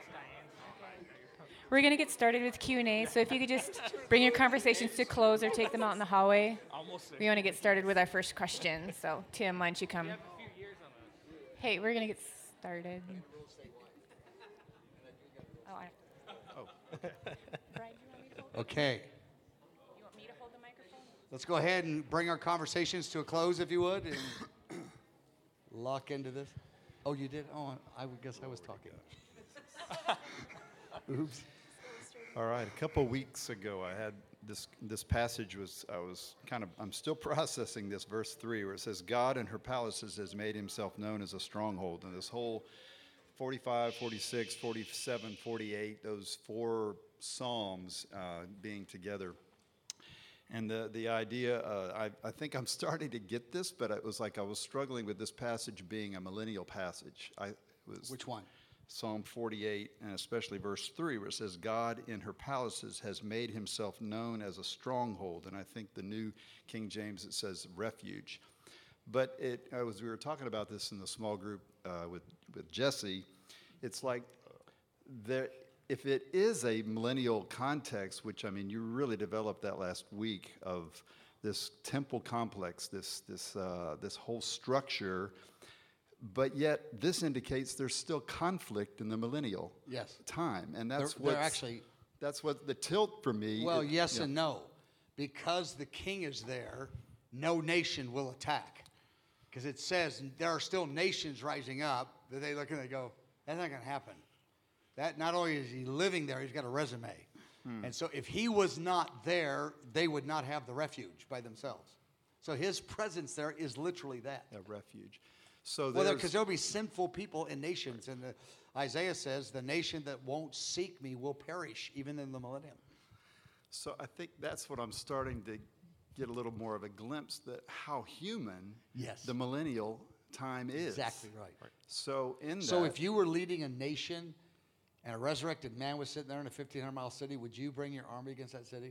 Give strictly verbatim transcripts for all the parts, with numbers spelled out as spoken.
We're going to get started with Q and A, so if you could just bring your conversations to close or take them out in the hallway. We want to get started with our first question. So, Tim, why don't you come? Hey, we're going to get started. Oh, I... Oh. Brad, you want me to hold it? Okay. You want me to hold the microphone? Let's go ahead and bring our conversations to a close, if you would, and lock into this. Oh, you did? Oh, I would guess I was talking. Oops. All right. A couple weeks ago, I had this. This passage was. I was kind of. I'm still processing this verse three, where it says, "God in her palaces has made Himself known as a stronghold." And this whole forty-five, forty-six, forty-seven, forty-eight, those four psalms uh, being together. And the the idea, uh, I, I think I'm starting to get this, but it was like I was struggling with this passage being a millennial passage. I it was Which one? Psalm forty-eight, and especially verse three, where it says, "God in her palaces has made Himself known as a stronghold." And I think the New King James, it says refuge. But it, as we were talking about this in the small group uh, with with Jesse, it's like there. If it is a millennial context, which, I mean, you really developed that last week of this temple complex, this this uh, this whole structure, but yet this indicates there's still conflict in the millennial Yes. time, and that's They're- they're what's- actually- that's what the tilt for me. Well, it- yes yeah. and no. Because the king is there, no nation will attack. Because it says there are still nations rising up that they look and they go, that's not going to happen. That not only is he living there, he's got a resume. Hmm. And so if he was not there, they would not have the refuge by themselves. So his presence there is literally that. A refuge. So Well, there's, because there'll be sinful people in nations. And the, Isaiah says, the nation that won't seek me will perish, even in the millennium. so I think that's what I'm starting to get a little more of a glimpse that how human Yes. the millennial time is. Exactly right. So in So that, if you were leading a nation and a resurrected man was sitting there in a fifteen hundred mile city, would you bring your army against that city?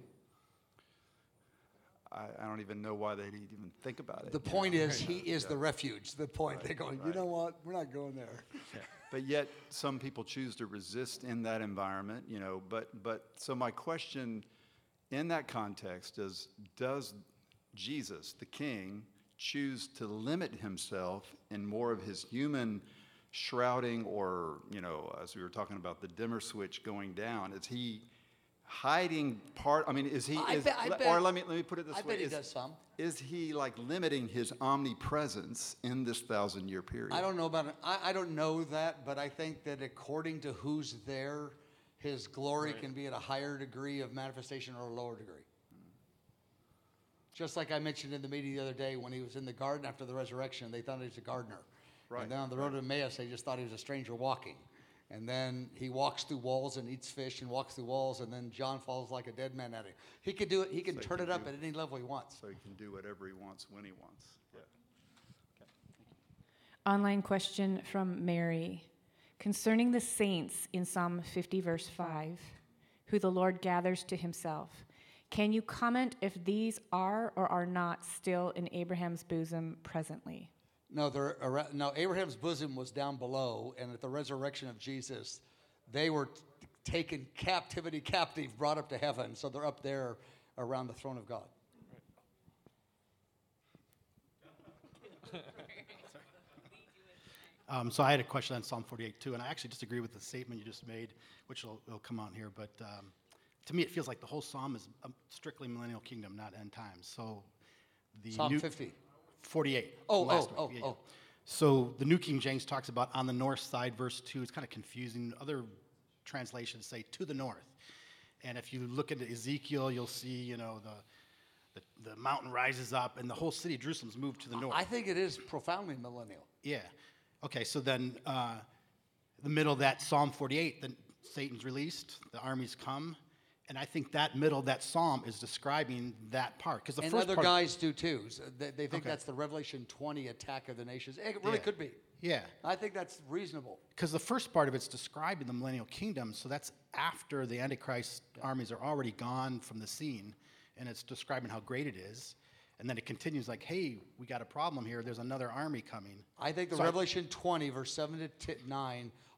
I, I don't even know why they'd even think about it. The you point know? is, he is Yeah. the refuge. The point. Right, They're going, you right. know what? We're not going there. Yeah. But yet, some people choose to resist in that environment, you know. But but so my question, in that context, is: does Jesus, the King, choose to limit himself in more of his human shrouding, or you know, as we were talking about the dimmer switch going down? Is he hiding part? I mean, is he? I is, bet- I le- bet- or let me let me put it this I way: bet he is, does some. is he like limiting his omnipresence in this thousand year period? I don't know about it. I, I don't know that, but I think that according to who's there, his glory can be at a higher degree of manifestation or a lower degree. Just like I mentioned in the meeting the other day, when he was in the garden after the resurrection, they thought he was a gardener. Right, And then on the road to Emmaus, they just thought he was a stranger walking. And then he walks through walls and eats fish and walks through walls, and then John falls like a dead man at him. He could do it. He can So he turn can it up do- at any level he wants. So he can do whatever he wants when he wants. Yeah. Online question from Mary. Concerning the saints in Psalm fifty, verse five, who the Lord gathers to himself, can you comment if these are or are not still in Abraham's bosom presently? No, they're, ara- no, Abraham's bosom was down below, and at the resurrection of Jesus, they were t- taken captivity captive, brought up to heaven. So they're up there around the throne of God. Um, so I had a question on Psalm forty-eight too, and I actually disagree with the statement you just made, which will, will come out here. But um, to me, it feels like the whole psalm is um, strictly millennial kingdom, not end times. So the Psalm new, fifty. forty-eight. Oh, last oh, week. oh, Yeah, oh. yeah. So the New King James talks about on the north side, verse two. It's kind of confusing. Other translations say to the north. And if you look into Ezekiel, you'll see, you know, the, the, the mountain rises up, and the whole city of Jerusalem's moved to the north. I think it is profoundly millennial. Yeah. Okay, so then uh, the middle of that Psalm forty-eight, then Satan's released, the armies come, and I think that middle of that psalm is describing that part. Because the And first other part, guys do too. So they, they think Okay. that's the Revelation twenty attack of the nations. It really Yeah. could be. yeah, I think that's reasonable. because the first part of it's describing the millennial kingdom, so that's after the Antichrist armies are already gone from the scene, and it's describing how great it is. And then it continues like, hey, we got a problem here. There's another army coming. I think the So I- Revelation twenty, verse seven to t- nine,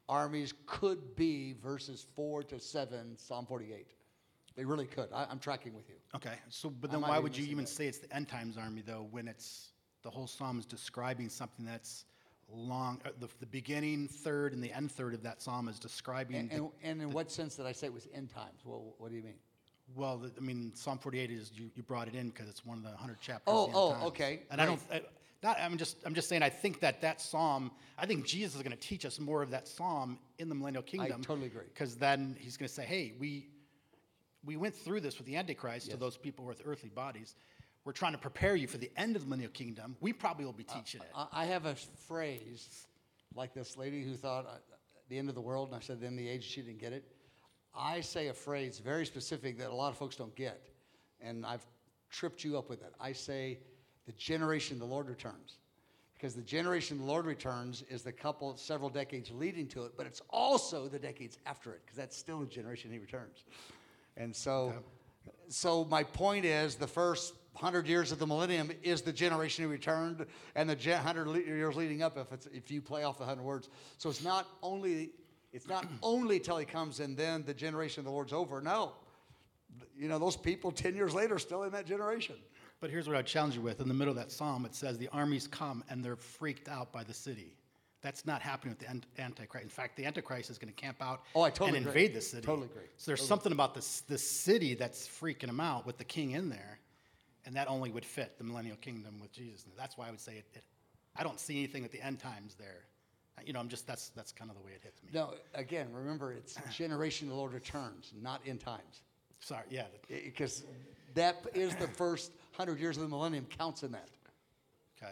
armies could be verses four to seven, Psalm forty-eight. They really could. I, I'm tracking with you. Okay, so, but I then might why be would you missing even that. say it's the end times army, though, when it's, the whole psalm is describing something that's long, uh, the, the beginning third and the end third of that psalm is describing, And, the- and, and in what sense did I say it was end times? Well, what do you mean? well, the- I mean, Psalm forty-eight is, you, you brought it in because it's one of the hundred chapters. Oh, of the end oh, times. okay, And I don't, I, not, I'm just, I'm just saying, I think that that psalm, I think Jesus is going to teach us more of that psalm in the millennial kingdom. totally agree. Because then he's going to say, hey, we, we went through this with the Antichrist to Yes. those people with earthly bodies. We're trying to prepare you for the end of the millennial kingdom. We probably will be teaching it. I, I have a phrase like this lady who thought uh, the end of the world, and I said the end of the age, she didn't get it. I say a phrase very specific that a lot of folks don't get, and I've tripped you up with it. I say the generation the Lord returns. Because the generation the Lord returns is the couple, several decades leading to it, but it's also the decades after it, because that's still the generation he returns. And so, so my point is, the first hundred years of the millennium is the generation he returned, and the gen- hundred le- years leading up, if it's if you play off the hundred words. So it's not only it's not only till he comes and then the generation of the Lord's over. No, you know those people ten years later are still in that generation. But here's what I challenge you with. In the middle of that psalm, it says the armies come and they're freaked out by the city. That's not happening with the ant- Antichrist. In fact, the Antichrist is going to camp out Oh, I totally and agree. invade the city. Totally agree. So there's Totally. something about this, this city that's freaking them out with the king in there, and that only would fit the millennial kingdom with Jesus. And that's why I would say it, it, I don't see anything with the end times there. Uh, You know, I'm just, that's, that's kind of the way it hits me. No, again, remember it's generation of the Lord returns, not end times, Sorry, yeah. the- because that is the first hundred years of the millennium counts in that. Okay.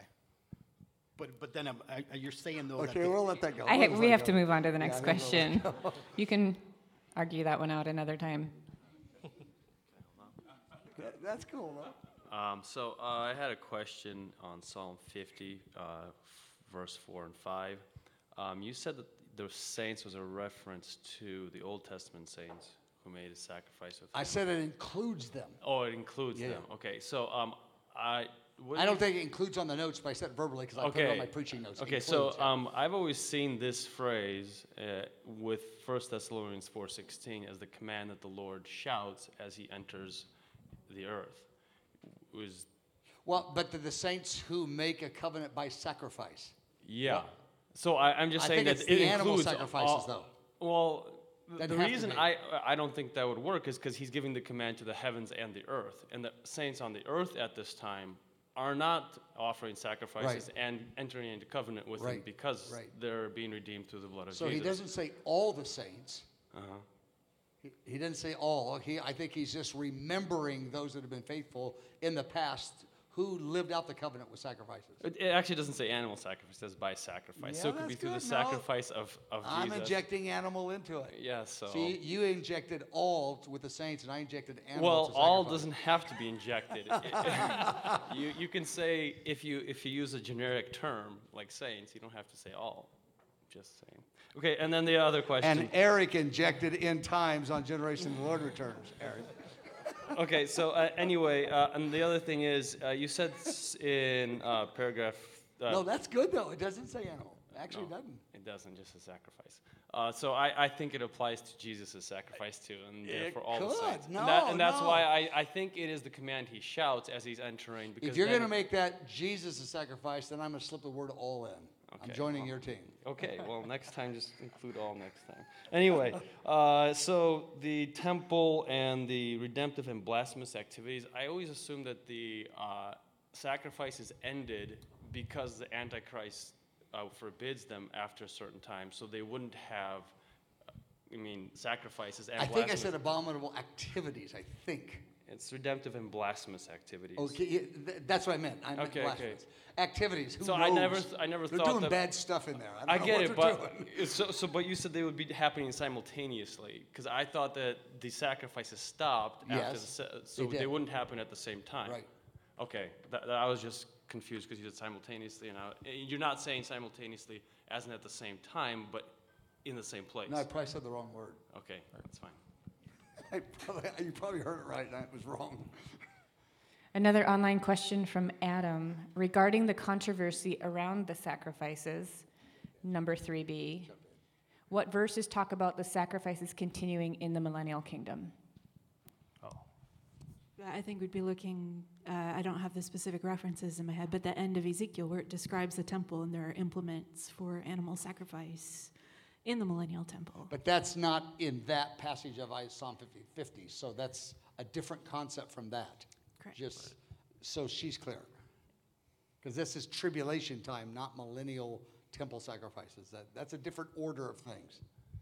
But, but then um, I- I- you're saying, though, that Okay, the- we'll let that go. I, We'll ha- let we that have go. to move on to the Yeah, next I think we'll let question. You can argue that one out another time. That- That's cool, though. Um, so uh, I had a question on Psalm fifty, uh, f- verse four and five. Um, you said that the saints was a reference to the Old Testament saints who made a sacrifice with I him. said it includes them. Oh, it includes Yeah, them. Okay, so um, I. what I do don't you- think it includes on the notes, but I said it verbally because I put it on my preaching notes. It Okay, so includes, yeah. um, I've always seen this phrase uh, with First Thessalonians four sixteen as the command that the Lord shouts as he enters the earth. Was Well, but the, the saints who make a covenant by sacrifice. yeah. So I, I'm just I saying think that it's it the animal includes sacrifices, all- though. Well, th- Doesn't the have to reason be. I I don't think that would work is because he's giving the command to the heavens and the earth, and the saints on the earth at this time are not offering sacrifices and entering into covenant with him Right, because right. they're being redeemed through the blood of So Jesus. he doesn't say all the saints. Uh-huh. He, he doesn't say all. He, I think he's just remembering those that have been faithful in the past who lived out the covenant with sacrifices. It, it actually doesn't say animal sacrifice; it says by sacrifice. so Yeah, it could be that's through the good. No. sacrifice of of I'm Jesus. injecting animal into it. Yeah. So. See, you injected all with the saints, and I injected animal. Well, to all sacrifice. doesn't have to be injected. you, you can say, if you if you use a generic term like saints, you don't have to say all. Just saying. Okay, and then the other question. And Eric injected in times on generation of the Lord returns. Eric. Okay, so uh, anyway, uh, and the other thing is, uh, you said s- in uh, paragraph. Uh, No, that's good though. It doesn't say animal. Actually, it no, doesn't. It doesn't, just a sacrifice. Uh, so I, I think it applies to Jesus' sacrifice too, and It for all the could. saints. No, and, that, and that's no. why I, I think it is the command he shouts as he's entering. Because If you're then going to make that Jesus a sacrifice, then I'm going to slip the word all in. I'm Okay, joining well. your team. Okay, well, next time, just include all next time. Anyway, uh, so the temple and the redemptive and blasphemous activities, I always assume that the uh, sacrifices ended because the Antichrist uh, forbids them after a certain time, so they wouldn't have, uh, I mean, sacrifices and I think I blasphemous- said abominable activities. I think. It's redemptive and blasphemous activities. Okay, yeah, th- that's what I meant. I meant Okay, blasphemous. Activities. Who So knows? I never th- I never They're thought doing that- bad stuff in there. I, don't I know get what it, they're but doing. so, so but you said they would be happening simultaneously because I thought that the sacrifices stopped after the Yes, sa- so they they, did. wouldn't happen at the same time. Right. Okay, that, that- I was just confused because you said simultaneously, and I, you're not saying simultaneously as in at the same time, but in the same place. No, I probably said the wrong word. Okay, that's fine. I probably, you probably heard it right, and it was wrong. Another online question from Adam regarding the controversy around the sacrifices, number three B. What verses talk about the sacrifices continuing in the millennial kingdom? I think we'd be looking, uh, I don't have the specific references in my head, but the end of Ezekiel where it describes the temple and there are implements for animal sacrifice in the millennial temple. But that's not in that passage of Psalm fifty, fifty, so that's a different concept from that. Correct. Just so she's clear. Because this is tribulation time, not millennial temple sacrifices. That, that's a different order of things.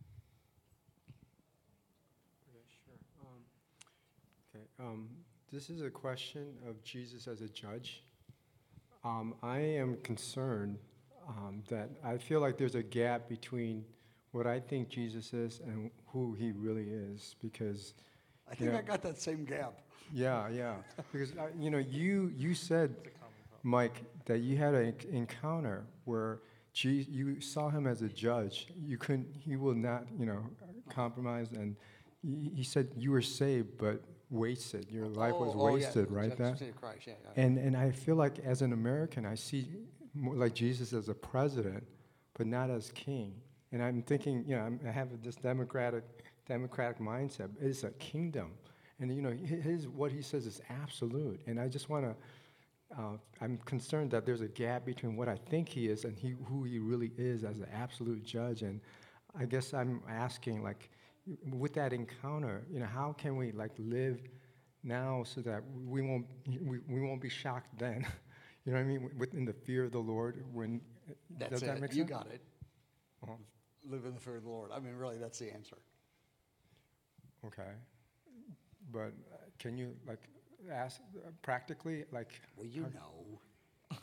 Okay, um, this is a question of Jesus as a judge. Um, I am concerned um, that I feel like there's a gap between what I think Jesus is and who he really is, because I think Yeah. I got that same gap. yeah, yeah, because uh, you know you you said, Mike, that you had an encounter where Je- you saw him as a judge. You couldn't. He will not, you know, compromise, and he, he said you were saved, but wasted. Your life was Oh, oh, yeah, wasted, right? That. Judgment of Christ, yeah, yeah. And and I feel like as an American, I see more like Jesus as a president, but not as king. And I'm thinking, you know, I'm, I have this democratic democratic mindset. It's a kingdom, and you know, hi- his what he says is absolute. And I just want to. Uh, I'm concerned that there's a gap between what I think he is and he, who he really is as an absolute judge. And I guess I'm asking, like, with that encounter, you know, how can we like live now so that we won't we, we won't be shocked then? You know what I mean? Within the fear of the Lord. When That's does it. that make You sense? got it. Uh-huh. Live in the fear of the Lord. I mean, really, that's the answer. Okay, but uh, can you like ask uh, practically, like? Well, you know.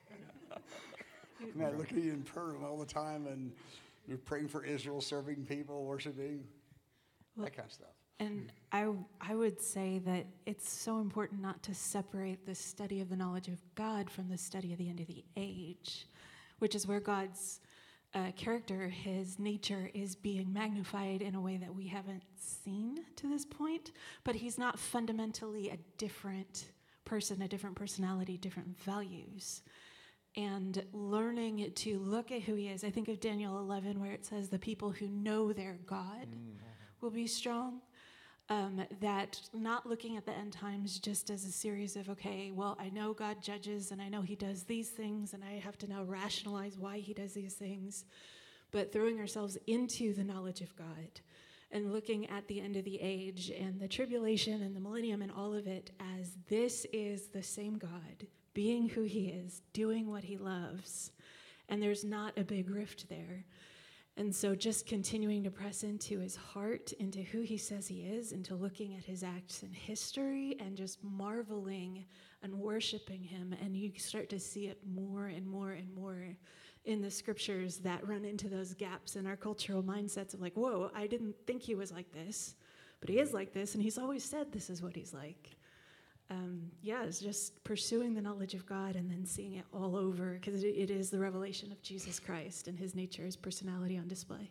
I mean, I look at you in prayer all the time, and you're praying for Israel, serving people, worshiping, Well, that kind of stuff. And I, I would say that it's so important not to separate the study of the knowledge of God from the study of the end of the age, which is where God's uh, character, his nature, is being magnified in a way that we haven't seen to this point. But he's not fundamentally a different person, a different personality, different values. And learning to look at who he is. I think of Daniel eleven, where it says the people who know their God will be strong. Um, that not looking at the end times just as a series of, okay, well, I know God judges and I know he does these things and I have to now rationalize why he does these things, but throwing ourselves into the knowledge of God and looking at the end of the age and the tribulation and the millennium and all of it as this is the same God, being who he is, doing what he loves, and there's not a big rift there. And so just continuing to press into his heart, into who he says he is, into looking at his acts in history and just marveling and worshiping him. And you start to see it more and more and more in the scriptures that run into those gaps in our cultural mindsets of like, whoa, I didn't think he was like this, but he is like this. And he's always said this is what he's like. Um, yeah, it's just pursuing the knowledge of God and then seeing it all over, because it, it is the revelation of Jesus Christ and his nature, his personality on display.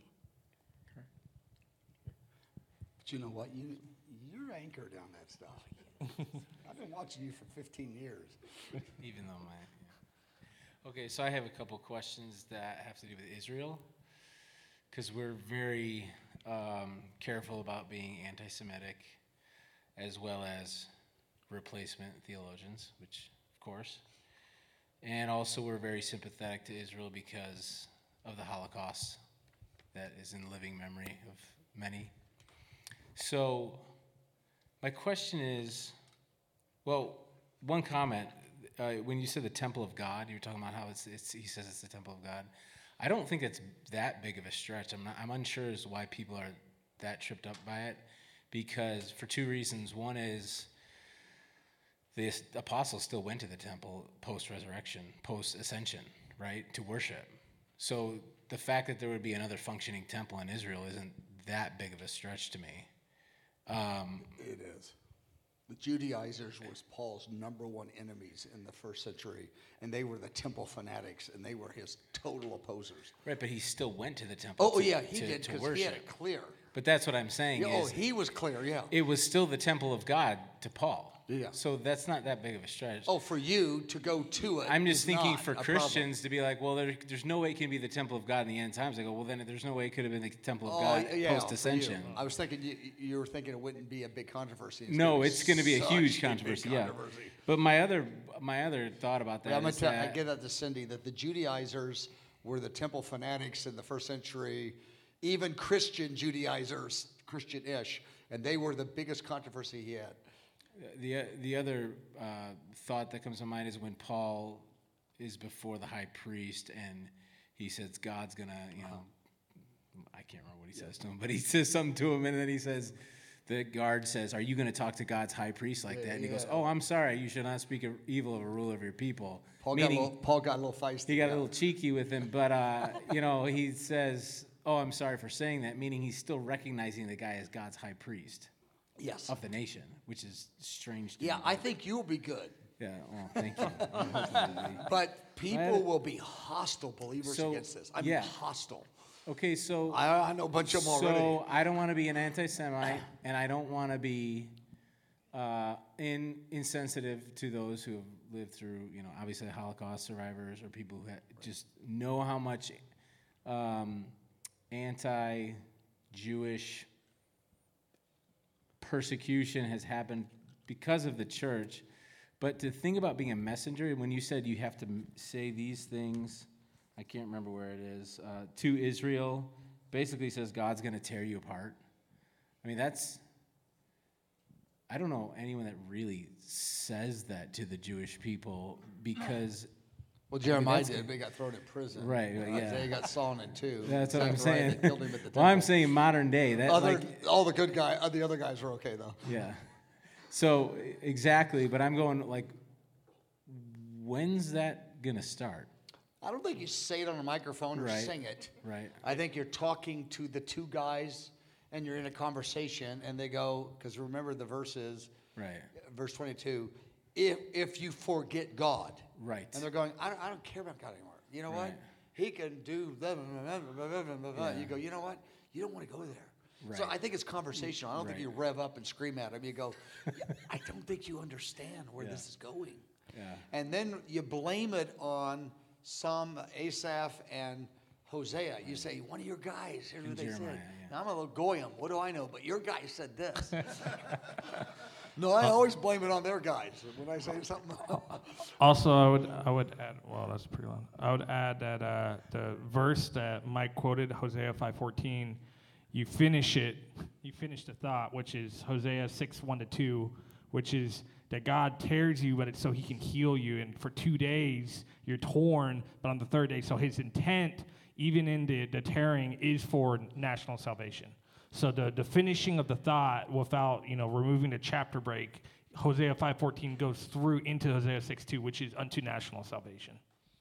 But you know what? You, you're anchored on that stuff. I've been watching you for fifteen years. Even though my, yeah. Okay, so I have a couple questions that have to do with Israel, because we're very um, careful about being anti-Semitic, as well as replacement theologians, which of course, and also we're very sympathetic to Israel because of the Holocaust that is in living memory of many. So my question is, well, one comment, uh, when you said the temple of God, you were talking about how it's, it's he says it's the temple of God. I don't think it's that big of a stretch. I'm not, I'm unsure as to why people are that tripped up by it, because for two reasons. One is the apostles still went to the temple post-resurrection, post-ascension, right, to worship. So the fact that there would be another functioning temple in Israel isn't that big of a stretch to me. Um, It is. The Judaizers was Paul's number one enemies in the first century, and they were the temple fanatics, and they were his total opposers. right, but he still went to the temple Oh, to, yeah, he to, did, to because worship. he had it clear. But that's what I'm saying Yeah, oh, is he was clear, yeah. it was still the temple of God to Paul. Yeah. So that's not that big of a stretch. Oh, for you to go to it. I'm just is thinking not for a problem. Christians to be like, well, there, there's no way it can be the temple of God in the end times. I go, well, then there's no way it could have been the temple of Oh, God yeah, for you. post-ascension. I was thinking you, you were thinking it wouldn't be a big controversy. No, gonna it's going to be a such huge big controversy, yeah. controversy. But my other my other thought about that Yeah, I'm gonna is tell, I that- give that to Cindy, that the Judaizers were the temple fanatics in the first century, even Christian Judaizers, Christian-ish, and they were the biggest controversy he had. The the other uh, thought that comes to mind is when Paul is before the high priest and he says God's gonna, you know, I can't remember what he says to him, but he says something to him, and then he says, the guard says, "Are you going to talk to God's high priest like that?" And he goes, "Oh, I'm sorry. You should not speak evil of a ruler of your people." Paul, Meaning, got, a little, Paul got a little feisty. he got yeah. a little cheeky with him, but uh, you know, he says, "Oh, I'm sorry for saying that," meaning he's still recognizing the guy as God's high priest Yes. of the nation, which is strange. To Yeah, me. I think you'll be good. Yeah. Well, thank you. I'm hoping to be. But people I- will be hostile believers So, against this. I mean, yeah. hostile. Okay, so I, I know a bunch of them so already. I don't want to be an anti-Semite, and I don't want to be uh, in, insensitive to those who have lived through, you know, obviously Holocaust survivors or people who ha- just know how much um, anti-Jewish persecution has happened because of the church. But to think about being a messenger, when you said you have to m- say these things, I can't remember where it is, uh, to Israel, basically says God's going to tear you apart. I mean, that's, I don't know anyone that really says that to the Jewish people because, Well, Jeremiah that's- did. They got thrown in prison. Right, right, yeah. Isaiah got sawn in two. that's what I'm Zechariah, saying. They killed him at the Well, I'm temple. saying modern day. That, Other, like, all the good guy, uh, the other guys were okay though. yeah. So, e- exactly, but I'm going, like, when's that going to start? I don't think you say it on a microphone or Right. sing it. Right. I think you're talking to the two guys and you're in a conversation and they go, because remember the verse is, Right. verse twenty-two, if, if you forget God. Right. And they're going, I don't, I don't care about God anymore. You know what? Right. He can do blah, blah, blah, blah, blah, blah, blah, blah. Yeah. You go, you know what? You don't want to go there. So Right. I think it's conversational. I don't think Right. you rev up and scream at him. You go, "Yeah, I don't think you understand where Yeah. this is going. Yeah. And then you blame it on some Asaph and Hosea. You say, one of your guys, here's what And they Jeremiah, said. yeah. Now, I'm a little goyim. What do I know? But your guy said this. No, I always blame it on their guys when I say something. Also, I would I would add. Well, that's pretty long. I would add that uh, the verse that Mike quoted, Hosea five fourteen, you finish it. You finish the thought, which is Hosea six one to two, which is that God tears you, but it's so He can heal you. And for two days you're torn, but on the third day, so His intent, even in the, the tearing, is for national salvation. So the, the finishing of the thought without, you know, removing the chapter break, Hosea five fourteen goes through into Hosea six two, which is unto national salvation.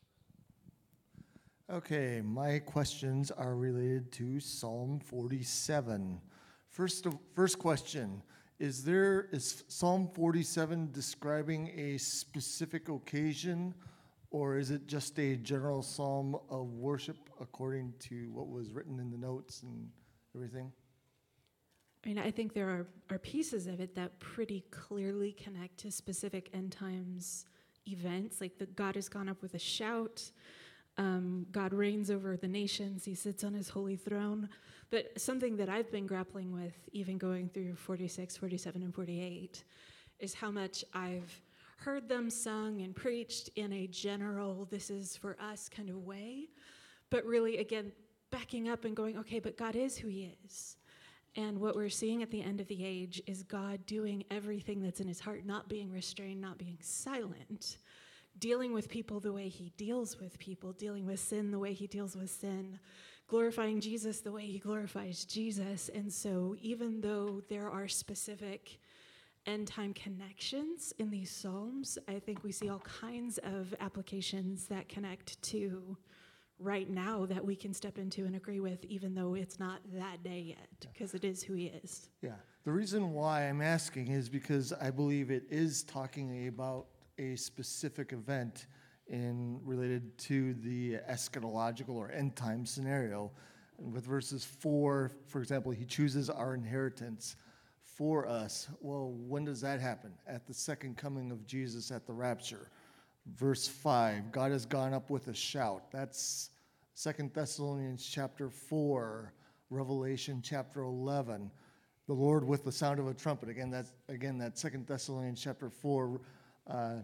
Okay, my questions are related to Psalm forty-seven. First, of- first question, is there, is Psalm forty-seven describing a specific occasion, or is it just a general psalm of worship according to what was written in the notes and everything? I mean, I think there are, are pieces of it that pretty clearly connect to specific end times events, like that God has gone up with a shout, um, God reigns over the nations, He sits on His holy throne. But something that I've been grappling with, even going through forty-six, forty-seven, and forty-eight, is how much I've heard them sung and preached in a general, this is for us kind of way, but really, again, backing up and going, okay, but God is who He is. And what we're seeing at the end of the age is God doing everything that's in His heart, not being restrained, not being silent, dealing with people the way He deals with people, dealing with sin the way He deals with sin, glorifying Jesus the way He glorifies Jesus. And so even though there are specific end time connections in these Psalms, I think we see all kinds of applications that connect to right now that we can step into and agree with, even though it's not that day yet, because it is who He is. Yeah, the reason why I'm asking is because I believe it is talking about a specific event in related to the eschatological or end time scenario. And with verses four, for example, He chooses our inheritance. for us. Well, when does that happen? At the second coming of Jesus at the rapture. Verse five, God has gone up with a shout. That's Second Thessalonians chapter four, Revelation chapter eleven. The Lord with the sound of a trumpet. Again, that's again that Second Thessalonians chapter four, uh,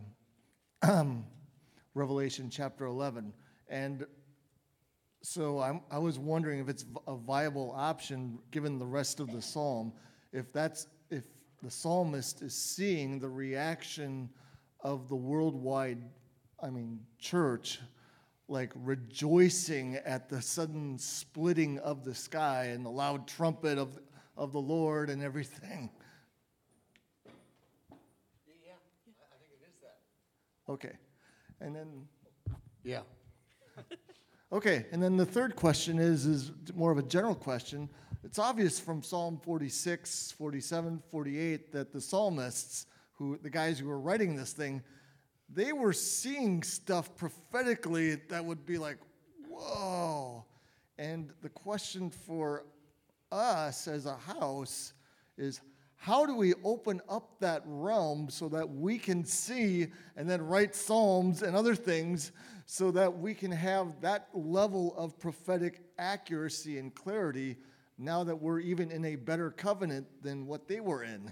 Revelation chapter eleven. And so I'm, I was wondering if it's a viable option, given the rest of the psalm, if that's if the psalmist is seeing the reaction of the worldwide, I mean, church, like rejoicing at the sudden splitting of the sky and the loud trumpet of of the Lord and everything. Yeah, I think it is that. Okay, and then Yeah. okay, and then the third question is is more of a general question. It's obvious from Psalm forty-six, forty-seven, forty-eight that the psalmists, who the guys who were writing this thing, they were seeing stuff prophetically that would be like, whoa. And the question for us as a house is, how do we open up that realm so that we can see and then write psalms and other things so that we can have that level of prophetic accuracy and clarity now that we're even in a better covenant than what they were in?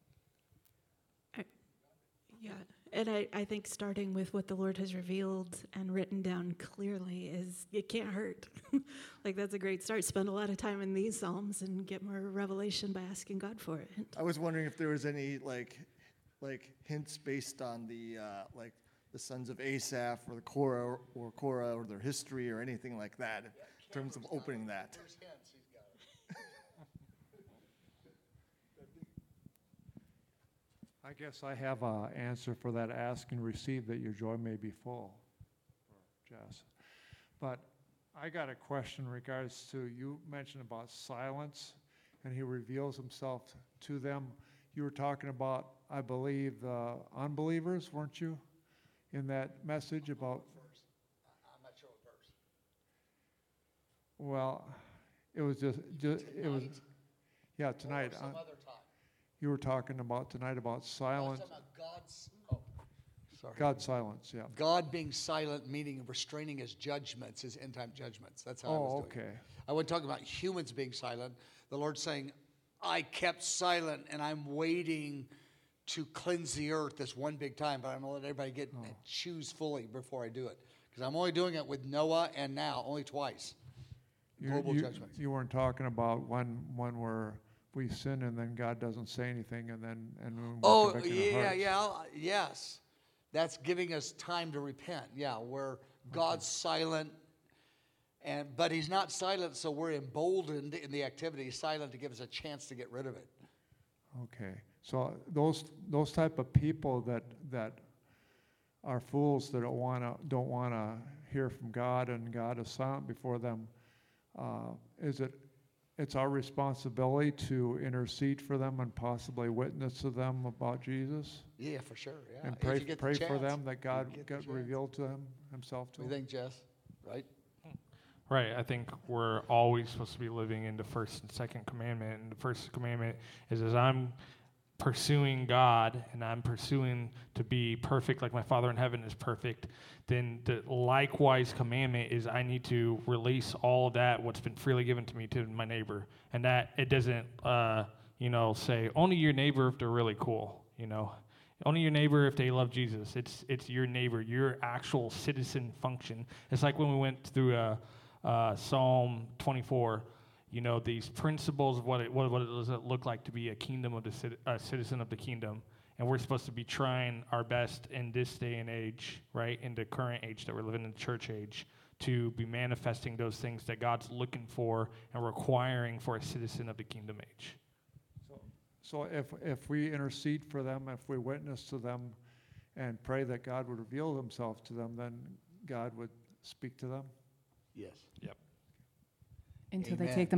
Yeah, and I, I think starting with what the Lord has revealed and written down clearly is, it can't hurt. Like, that's a great start. Spend a lot of time in these Psalms and get more revelation by asking God for it. I was wondering if there was any like like hints based on the uh, like the sons of Asaph or the Korah or Korah or their history or anything like that in terms of opening that. I guess I have an answer for that. Ask and receive that your joy may be full, Jess. But I got a question in regards to, you mentioned about silence, and he reveals himself to them. You were talking about, I believe, the unbelievers, weren't you, in that message about? I'm not sure what verse. Well, it was just, just it was, yeah, tonight. Or some uh, other time. You were talking about tonight about silence. I was talking about God's, oh, sorry. God's silence, yeah. God being silent, meaning restraining his judgments, his end-time judgments. That's how I was Oh, doing it. okay. I wasn't talking about humans being silent. The Lord saying, I kept silent and I'm waiting to cleanse the earth this one big time, but I'm going to let everybody get Oh. choose fully before I do it. Because I'm only doing it with Noah and now, only twice. You- Global you, judgments. You weren't talking about one, one where we sin and then God doesn't say anything and then, and when we're Oh, convicting our yeah, hearts. yeah, I'll- yes. That's giving us time to repent. Yeah, where God's silent, and but he's not silent, so we're emboldened in the activity. He's silent to give us a chance to get rid of it. Okay, so those, those type of people that, that are fools that don't wanna, don't wanna hear from God and God is silent before them, uh, is it, it's our responsibility to intercede for them and possibly witness to them about Jesus? Yeah, for sure. Yeah, And if pray, you get the pray for chance. them that God get the get chance. revealed to them, himself to What do them? you think, Jess? Right? Right. I think we're always supposed to be living in the first and second commandment. And the first commandment is as I'm pursuing God and I'm pursuing to be perfect like my Father in heaven is perfect, then the likewise commandment is I need to release all of that, what's been freely given to me, to my neighbor. And that it doesn't, uh, you know, say only your neighbor if they're really cool, you know. Only your neighbor if they love Jesus. It's it's your neighbor, your actual citizen function. It's like when we went through uh, uh, Psalm twenty-four, you know, these principles of what it, what, what does it look like to be a kingdom of the cit- uh, citizen of the kingdom. And we're supposed to be trying our best in this day and age, right, in the current age that we're living in, the church age, to be manifesting those things that God's looking for and requiring for a citizen of the kingdom age. So if, if we intercede for them, if we witness to them and pray that God would reveal himself to them, then God would speak to them? Yes. Yep. Until they Amen. take the